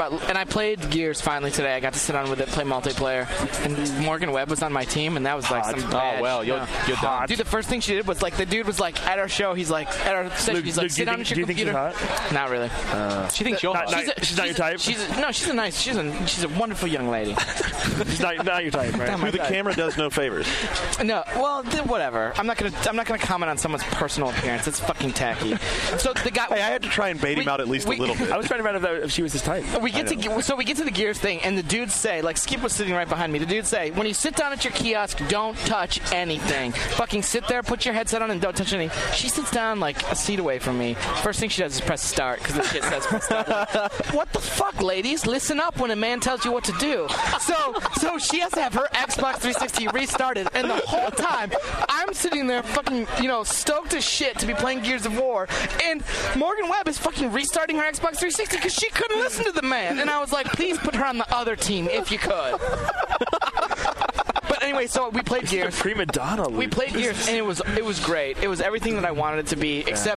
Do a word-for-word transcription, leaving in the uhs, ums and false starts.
about, and I played Gears finally today. I got to sit on with it, play multiplayer, and Morgan Webb was on my team, and that was like Hot. some Oh, bad. well, you're, no. you're done. Dude, the first thing she did was like the dude was like at our show. He's like at our session. Luke, he's like, Luke, sit do you down think- at your do you think she's computer. hot? Not really. Uh, she thinks you're Not- hot. not- she's not your type? She's a, no, she's a nice. She's a she's a wonderful young lady. She's not, not your type, right? Not my Who the type. camera does no favors. No, well, th- whatever. I'm not gonna. I'm not gonna comment on someone's personal appearance. It's fucking tacky. So the guy. Hey, I had to try and bait We- him out at least we- a little bit. I was trying to find out if, that, if she was his type. We get to so we get to the Gears thing, and the dudes say, like Skip was sitting right behind me. The dudes say, when you sit down at your kiosk, don't touch anything. Fucking sit there, put your headset on, and don't touch anything. She sits down like a seat away from me. First thing she does is press start because the shit says press start. Like, what the fuck, ladies? Listen up when a man tells you what to do. So so she has to have her Xbox three sixty restarted, and the whole time I'm sitting there fucking you know stoked as shit to be playing Gears of War, and Morgan Webb is fucking restarting her Xbox three sixty because she couldn't listen to the man, and I was like, please put her on the other team if you could. But anyway, so we played Gears. Prima donna. Luke. We played Gears, and it was it was great. It was everything that I wanted it to be, except